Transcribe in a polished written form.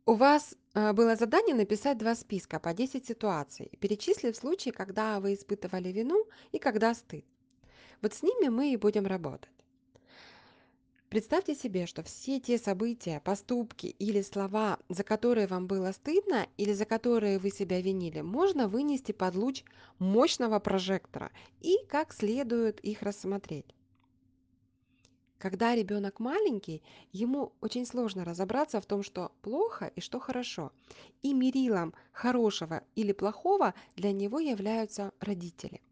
У вас было задание написать два списка по 10 ситуаций, перечислив случаи, когда вы испытывали вину и когда стыд. Вот с ними мы и будем работать. Представьте себе, что все те события, поступки или слова, за которые вам было стыдно или за которые вы себя винили, можно вынести под луч мощного прожектора и как следует их рассмотреть. Когда ребенок маленький, ему очень сложно разобраться в том, что плохо и что хорошо. И мерилом хорошего или плохого для него являются родители.